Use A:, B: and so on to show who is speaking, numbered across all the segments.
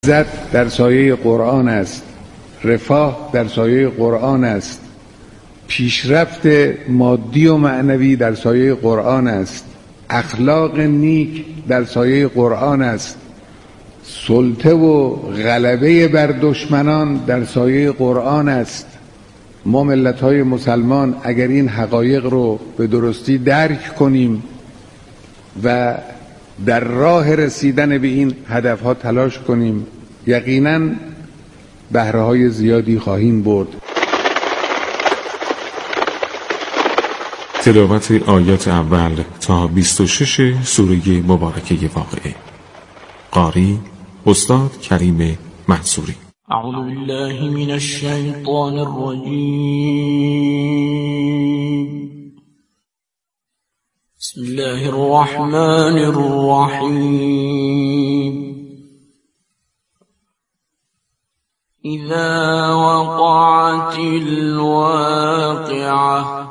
A: عزت در سایه قرآن است، رفاه در سایه قرآن است، پیشرفت مادی و معنوی در سایه قرآن است، اخلاق نیک در سایه قرآن است، سلطه و غلبه بر دشمنان در سایه قرآن است. ما ملت‌های مسلمان اگر این حقایق رو به درستی درک کنیم و در راه رسیدن به این هدفها تلاش کنیم، یقیناً بهره‌های زیادی خواهیم برد.
B: تلاوت آیات اول تا 26 سوره مبارکه واقعه. قاری استاد کریم منصوری.
C: اعوذ بالله من الشیطان الرجیم. بسم الله الرحمن الرحیم. اذا وقعت الواقعة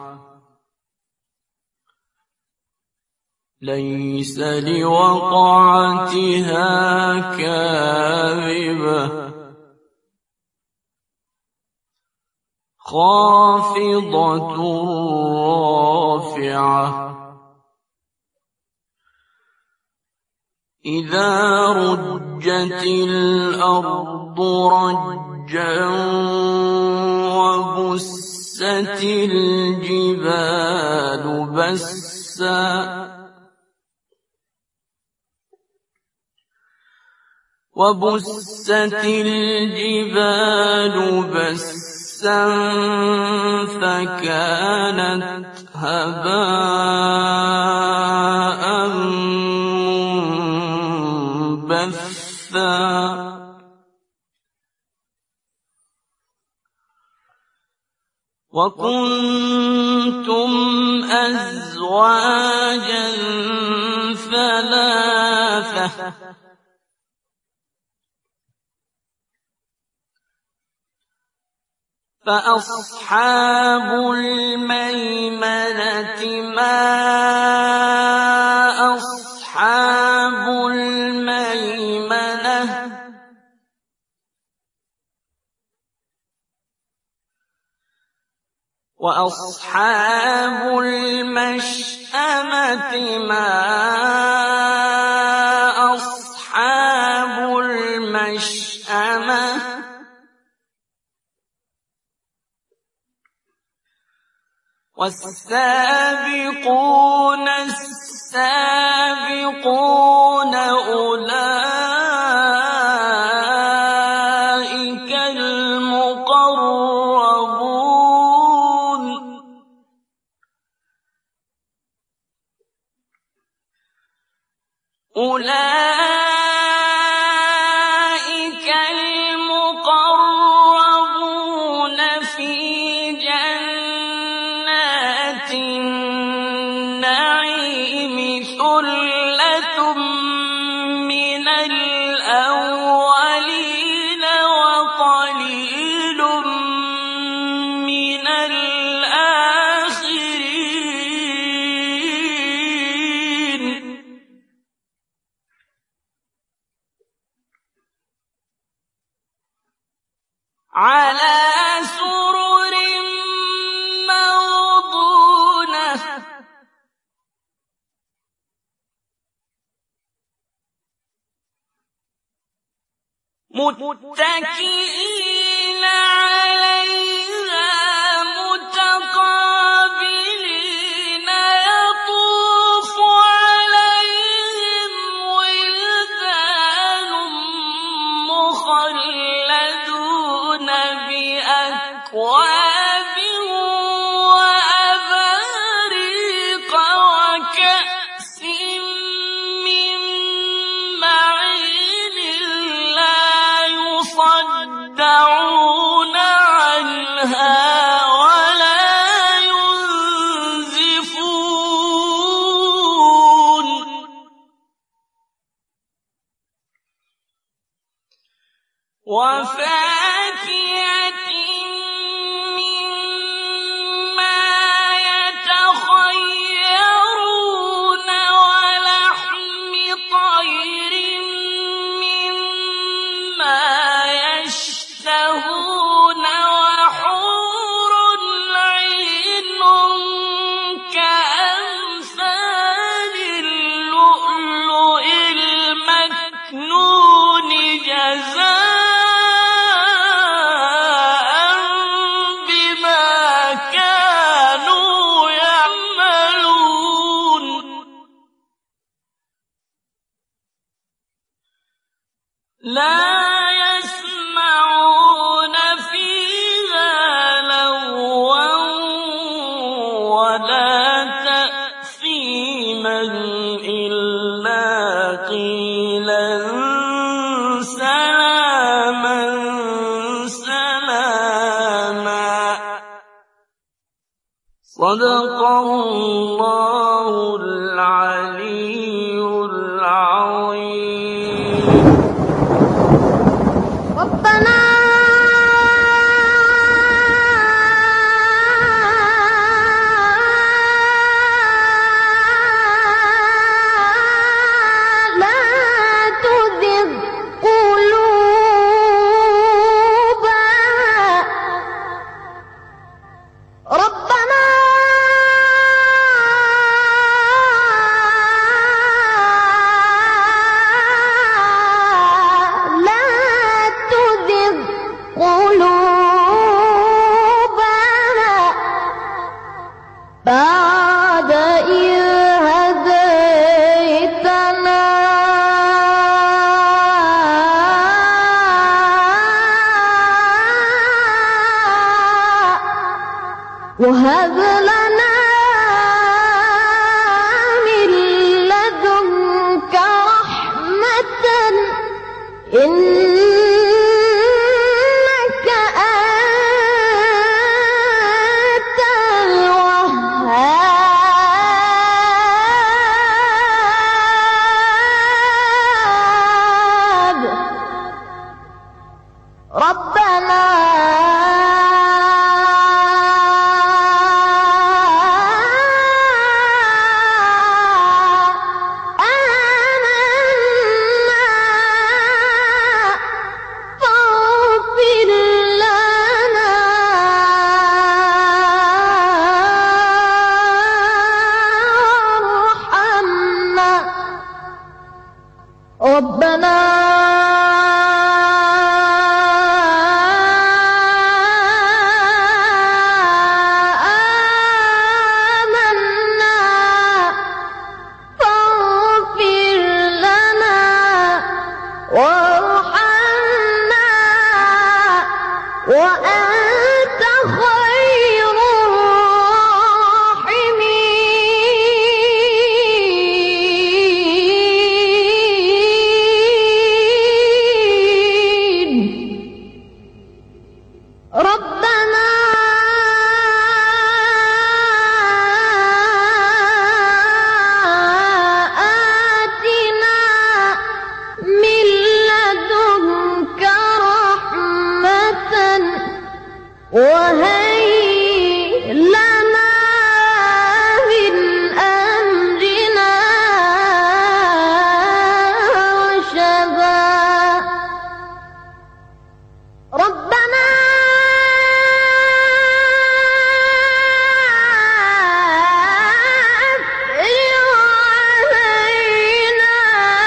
C: ليس لوقعتها كاذبة خافضة رافعة إذا رجت الأرض رجا وبست الجبال بسا فكانت هباء منبثا وكنتم أزواجا ثلاثة فأصحاب الميمنة ما أصحاب الميمنة وأصحاب المشأمة ما أصحاب المشأمة والسابقون السابقون أولئك المقربون أولئك المقربون في جنات النعيم ثلة من الأولين وقليل من الآخرين على سرر موضونة متكئين عليها متقابلين يطوف عليهم ولدان مخلدون بأكواب وأباريق وكأس من معين لا يصدعون عنها ولا ينزفون وفاكهة مما يتخيرون ولحم طير مما يسمعون فيها لغوا ولا تأثيما إلا قيلا سلاما سلاما. صدق الله العلي العظيم.
D: ربنا لا تزغ قلوبنا ربنا لا تزغ قلوبنا بعد إذ هديتنا وهب لنا من لدنك رحمة إنك أنت الوهاب. ربنا ربنا آمنا فاغفر لنا وارحمنا وأنت خير الراحمين. ربنا آتنا من لدنك رحمة وهيئ لنا من أمرنا رشدا. ربنا أفرغ علينا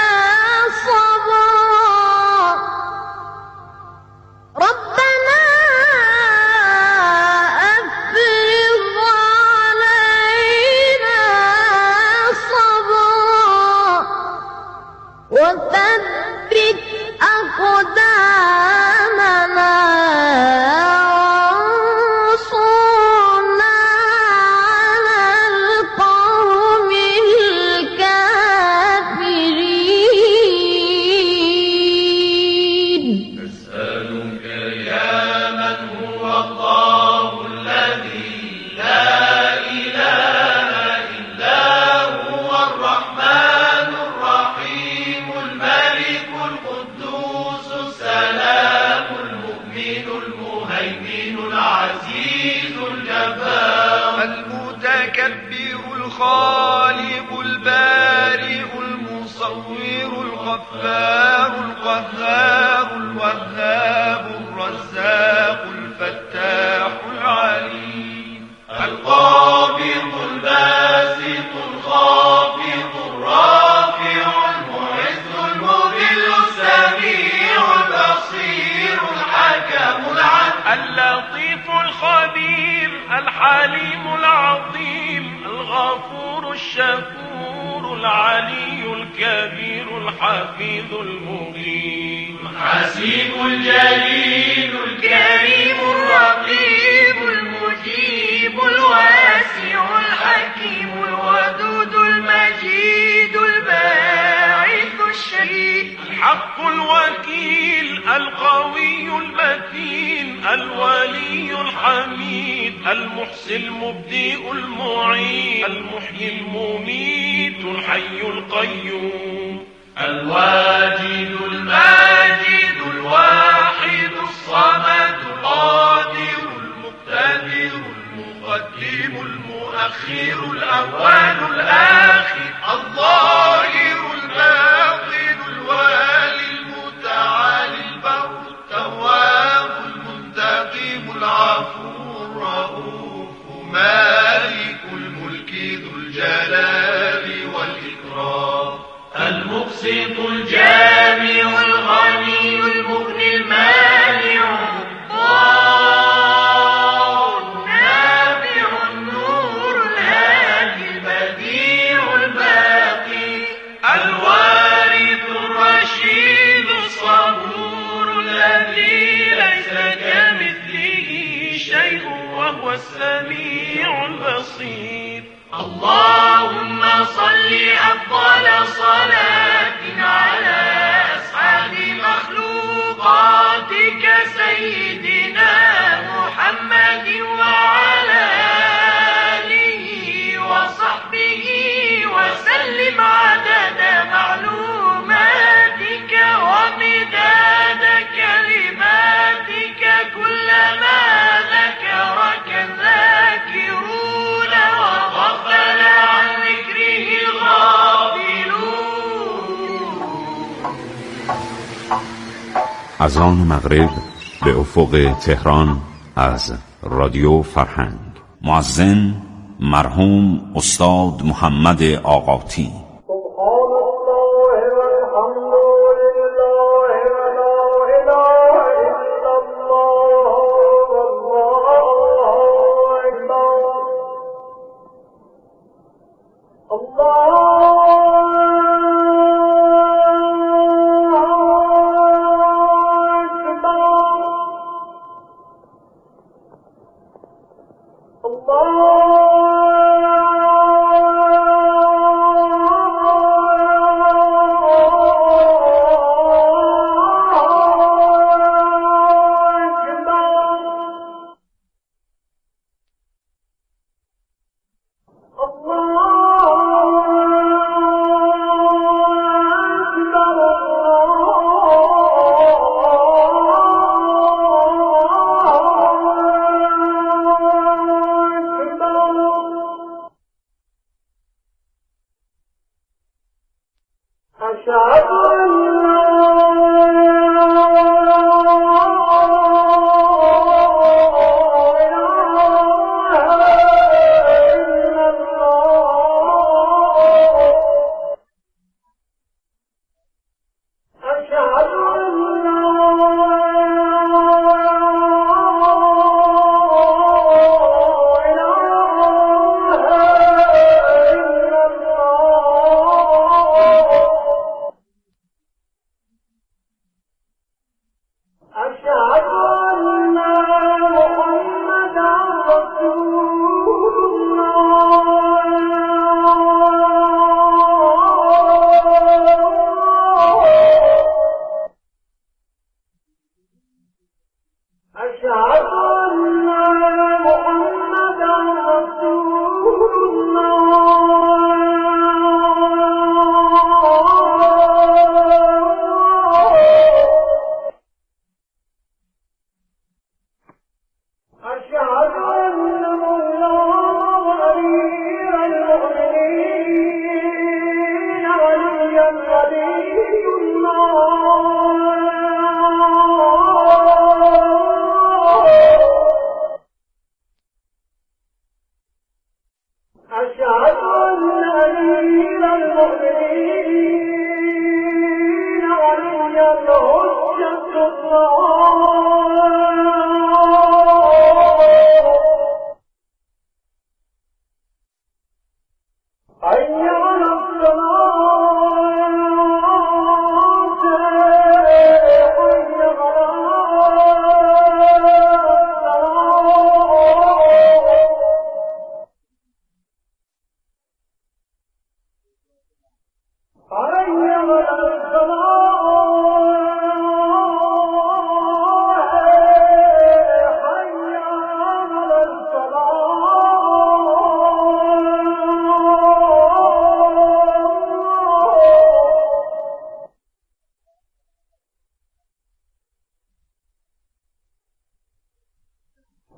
D: صبرا. ربنا أفرغ علينا صبرا وثبت أقدامنا وانصرنا على القوم الكافرين.
E: نسألك يا من هو الله الذي لا إله إلا هو الرحمن الرحيم الملك القدوس السلام المؤمن المهيمن العزيز الجبار المتكبر الخالق البارئ المصور الغفار القهار الوهاب الرزاق الفتاح العليم القابض الباسط الخافض الرافع المعز المذل السميع البصير الحكم العدل اللطيف الخبير الحليم العظيم الغفور الشكور العلي
C: الكبير الحفيظ المغيب
E: الحسيب الجليل الكريم الرقيب المجيب الواسع الحكيم الودود المجيد الباعث الشهيد
C: الحق الوكيل القوي المتين الولي الحميد المحسن المبدئ المعيد المحيي المميت الحي القيوم
E: الواجد الماجد الواحد الصمد القادر المقتدر المقدم المؤخر الأول الآخر الظاهر الباطن الوالي المتعالي البر التواب المنتقم العفو الرؤوف مالك الملك ذو الجلال والإكرام المقسط الجامع الغني المغني المانع الضار النافع النور الهادي البديع الباقي الوارث الرشيد الصبور الذي ليس كمثله شيء وهو السميع البصير اللهم صل أفضل صلاة على أسعد مخلوقاتك سيدنا محمد وعلى آله وصحبه وسلم عدد معلوماتك ومداد كلماتك كلما ذكرك الذاكرون وغفل عن ذكره الغافلون.
F: اذان مغرب به افق تهران از رادیو فرهنگ. مؤذن مرحوم استاد محمد آقاتی.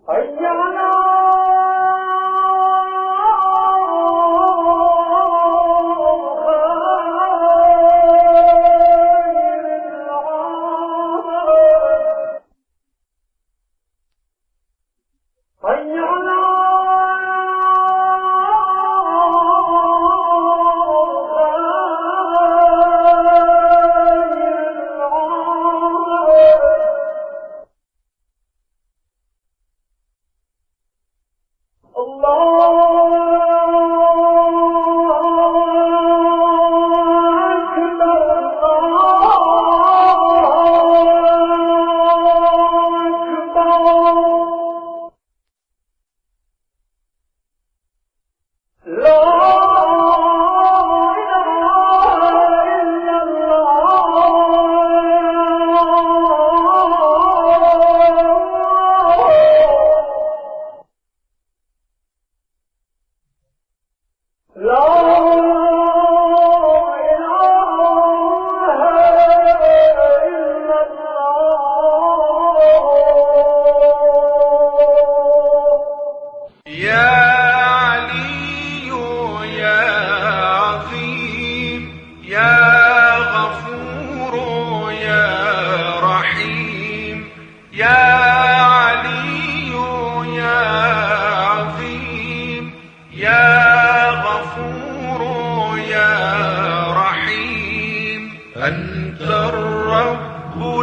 C: أنت الرب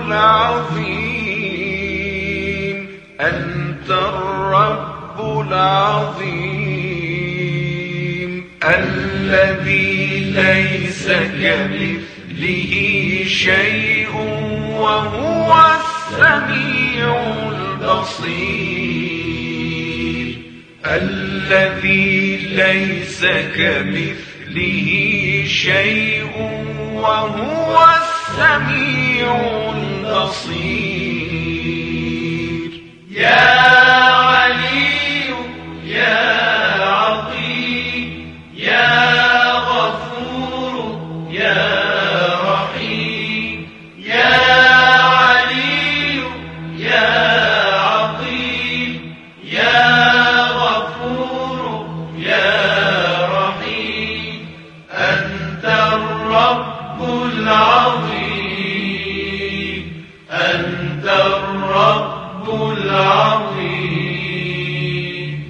C: العظيم، أنت الرب العظيم الذي ليس كمثله شيء وهو السميع البصير، الذي ليس كمثله شيء وهو السميع البصير.
E: يا علي يا عظيم يا غفور يا رحيم، يا علي يا عظيم يا غفور يا رحيم، أنت الرب العظيم، أنت الرب العظيم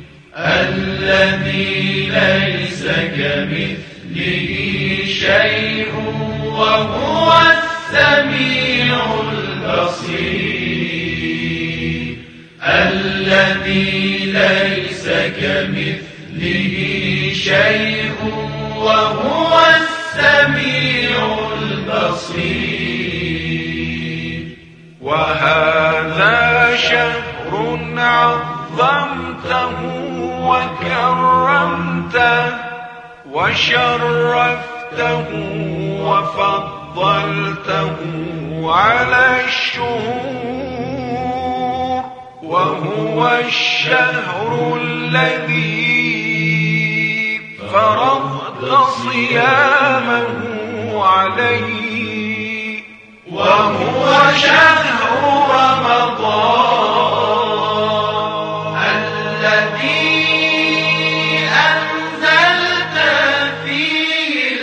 E: الذي ليس كمثله شيء وهو السميع البصير، الذي ليس كمثله شيء وهو السميع البصير.
C: وهذا شهر عظمته وكرمته وشرفته وفضلته على الشهور، وهو الشهر الذي فرضت صيامه عليه، وهو شهر رمضان
E: الذي أنزلت فيه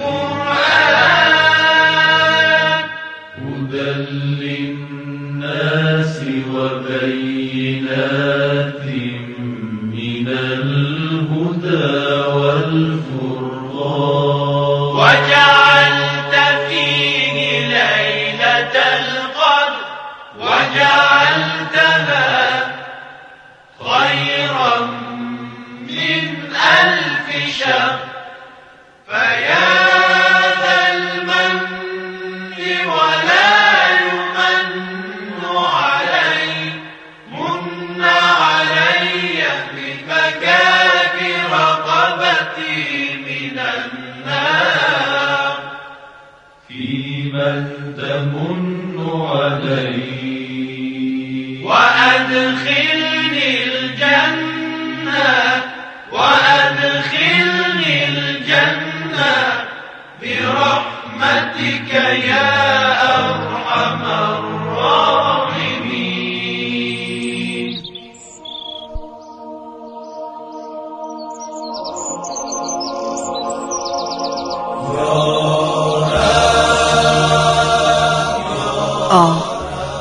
E: القرآن هدى للناس وبينات من الهدى والفرقان، وجعلت فيه ليلة القدر وجعلتها خيرا من 1000 شهر، فيا ذا المن ولا يمن علي، من علي بفكاك رقبتي من النار، في من تمن علي، وأدخلني الجنة، وأدخلني الجنة برحمتك يا أرحم الراحمين.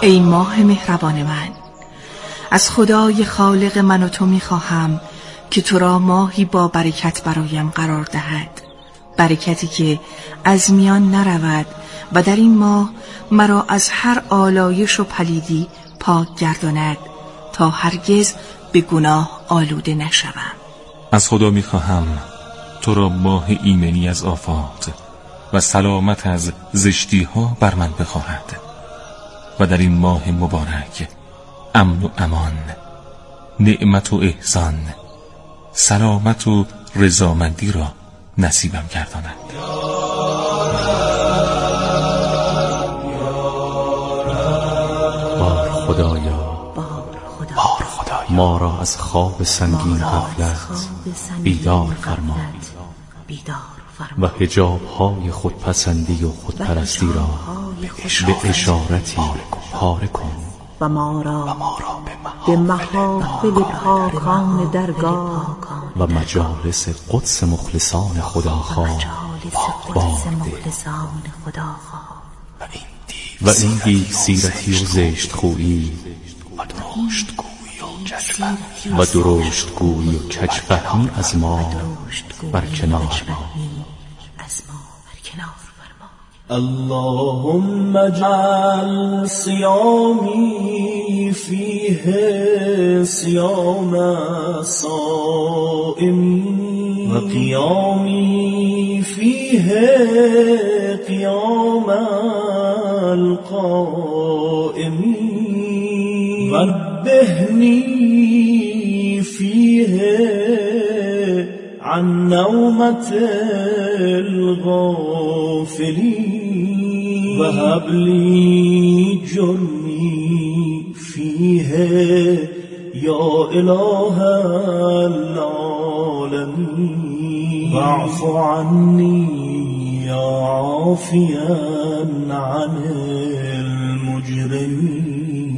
G: ای ماه مهربان من، از خدای خالق من و تو میخواهم که تو را ماهی با برکت برایم قرار دهد، برکتی که از میان نرود و در این ماه مرا از هر آلایش و پلیدی پاک گرداند تا هرگز به گناه آلوده نشوم.
B: از خدا میخواهم تو را ماه ایمنی از آفات و سلامت از زشتی ها بر من بخواهد و در این ماه مبارک امن و امان، نعمت و احسان، سلامت و رضامندی را نصیبم گرداند.
H: بار خدایا ما را از خواب سنگین غفلت بیدار فرما و حجاب‌های خودپسندی و خودپرستی را به اشارتی پاره کن
I: و ما را به محافل پاکان درگاه
H: و مجالس قدس مخلصان خداخواه بارده و این دیو سیرتی و زشت خویی و درشت گویی و کج‌فهمی از ما برکنار
J: اللهم اجعل صيامي فيه صيام الصائمين وقيامي فيه قيام القائمين ونبهني فيه عن نومة الغافلين وهب لي جرمي فيه يا إله العالمين واعف عني يا عافيا عن المجرمين.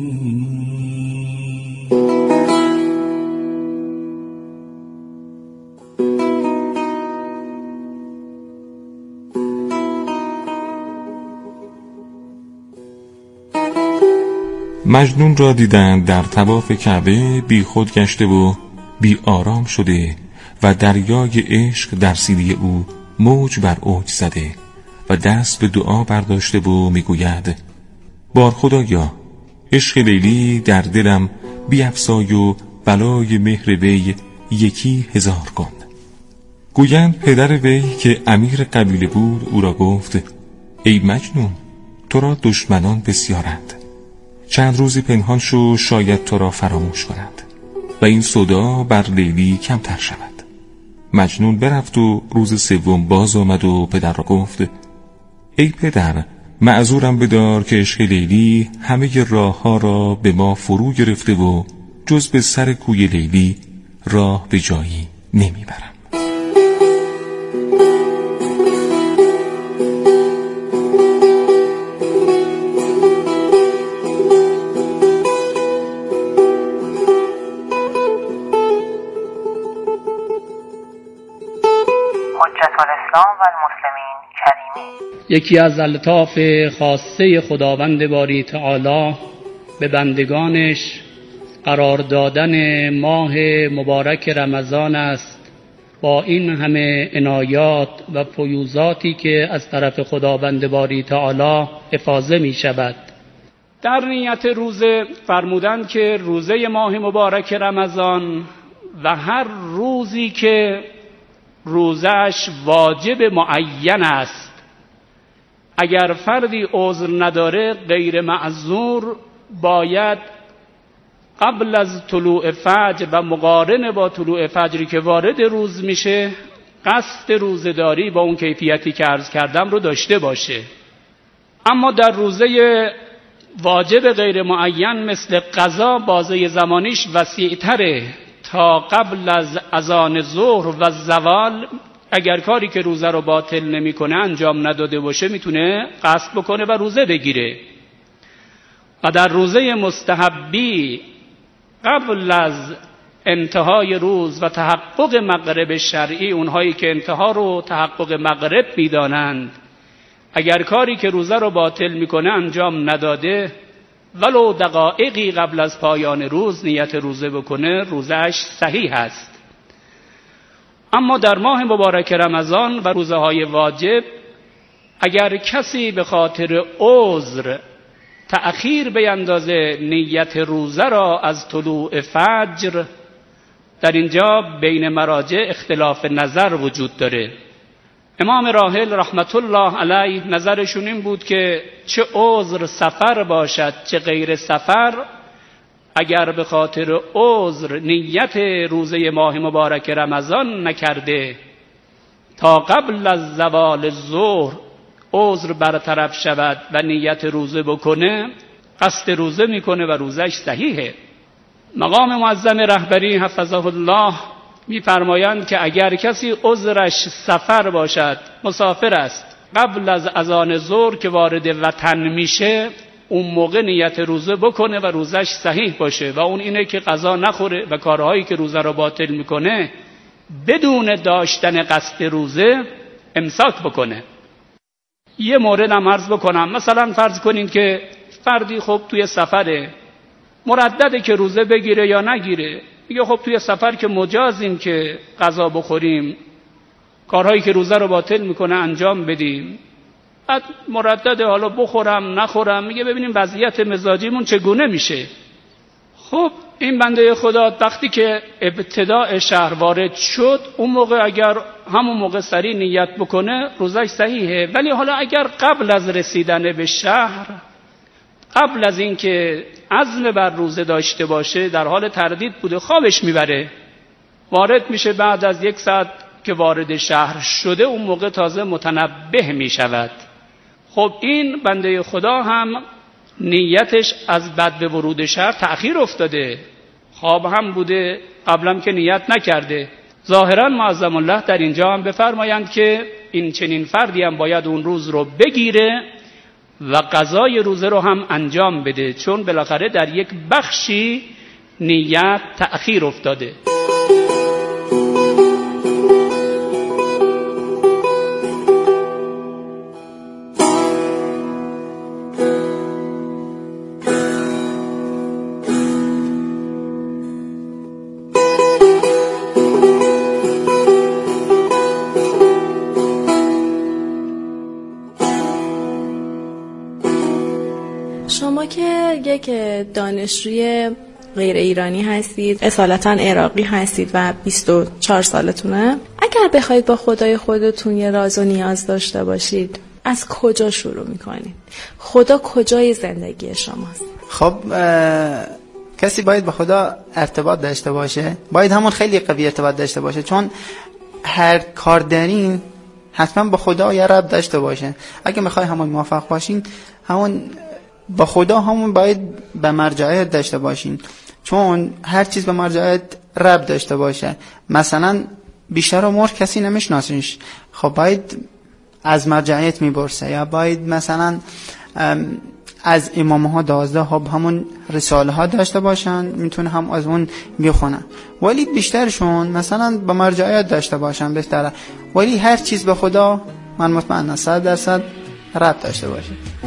B: مجنون را دیدند در طواف کعبه بی خود گشته و بی آرام شده و دریای عشق در سینه او موج بر اوج زده و دست به دعا برداشته و میگوید بار خدایا عشق لیلی در دلم بیفزای و بلای مهر وی 1000 کن. گویند پدر وی که امیر قبیله بود او را گفت ای مجنون تو را دشمنان بسیارند، چند روزی پنهان شو شاید تو را فراموش کند و این سودا بر لیلی کمتر شود. مجنون برفت و روز سوم باز آمد و پدر را گفت ای پدر معذورم بدار که عشق لیلی همه راه ها را به ما فرو گرفته و جز به سر کوی لیلی راه به جایی نمیبرم.
K: یکی از الطاف خاصه خداوند باری تعالی به بندگانش قرار دادن ماه مبارک رمضان است با این همه عنایات و فیوضاتی که از طرف خداوند باری تعالی افاضه می شود. در نیت روزه فرمودند که روزه ماه مبارک رمضان و هر روزی که روزش واجب معین است، اگر فردی عذر نداره غیر معذور باید قبل از طلوع فجر و مقارن با طلوع فجری که وارد روز میشه قصد روزه‌داری با اون کیفیتی که عرض کردم رو داشته باشه. اما در روزه واجب غیر معین مثل قضا بازه زمانیش وسیع‌تره تا قبل از اذان ظهر و زوال اگر کاری که روزه رو باطل نمیکنه انجام نداده باشه میتونه قصد بکنه و روزه بگیره. و در روزه مستحبی قبل از انتهای روز و تحقق مغرب شرعی، اونهایی که انتها رو تحقق مغرب میدانند، اگر کاری که روزه رو باطل میکنه انجام نداده ولو دقایقی قبل از پایان روز نیت روزه بکنه روزش صحیح است. اما در ماه مبارک رمضان و روزهای واجب اگر کسی به خاطر عذر تأخیر بیندازه نیت روزه را از طلوع فجر، در اینجا بین مراجع اختلاف نظر وجود داره. امام راحل رحمت الله علیه نظرشون این بود که چه عذر سفر باشد چه غیر سفر، اگر به خاطر عذر نیت روزه ماه مبارک رمضان نکرده تا قبل از زوال ظهر عذر برطرف شود و نیت روزه بکنه، قصد روزه میکنه و روزش صحیحه. مقام معظم رهبری حفظه الله میفرمایند که اگر کسی عذرش سفر باشد، مسافر است، قبل از اذان ظهر که وارد وطن میشه اون موقع نیت روزه بکنه و روزش صحیح باشه و اون اینه که غذا نخوره و کارهایی که روزه را باطل میکنه بدون داشتن قصد روزه امساک بکنه. یه مورد هم عرض بکنم، مثلا فرض کنین که فردی خب توی سفره، مردده که روزه بگیره یا نگیره، میگه خب توی سفر که مجازیم که غذا بخوریم، کارهایی که روزه رو باطل میکنه انجام بدیم، بعد مردده حالا بخورم نخورم، میگه ببینیم وضعیت مزاجیمون چگونه میشه. خب این بنده خدا وقتی که ابتداء شهر وارد شد اون موقع اگر همون موقع سریع نیت بکنه روزش صحیحه، ولی حالا اگر قبل از رسیدن به شهر، قبل از اینکه عزم بر روزه داشته باشه در حال تردید بوده، خوابش میبره، وارد میشه بعد از 1 ساعت که وارد شهر شده اون موقع تازه متنبه میشود. خب این بنده خدا هم نیتش از بعد به ورود شهر تأخیر افتاده، خواب هم بوده، قبلا که نیت نکرده. ظاهرا معظم الله در اینجا هم بفرمایند که این چنین فردی هم باید اون روز رو بگیره و قضای روزه رو هم انجام بده، چون بالاخره در یک بخشی نیت تأخیر افتاده.
L: شما که یک دانشجوی غیر ایرانی هستید، اصالتا عراقی هستید و 24 سالتونه، اگر بخواید با خدای خودتون یه راز و نیاز داشته باشید از کجا شروع میکنید؟ خدا کجای زندگی شماست؟
M: خب کسی باید با خدا ارتباط داشته باشه، باید همون خیلی قوی ارتباط داشته باشه، چون هر کار دارین حتما با خدا یه رب داشته باشه. اگه میخوای همون موفق باشین، همون با خدا همون باید به مرجعیت داشته باشین، چون هر چیز به مرجعیت رب داشته باشه. مثلا بیشتر عمر کسی نمیشناسیش، خب باید از مرجعیت میبرسه، یا باید مثلا از امامها 12 خب همون رساله ها داشته باشن، میتونه هم از اون بخونن، ولی بیشترشون مثلا به مرجعیت داشته باشن بهتره، ولی هر چیز به خدا من مطمئنم 100% رب داشته باشه.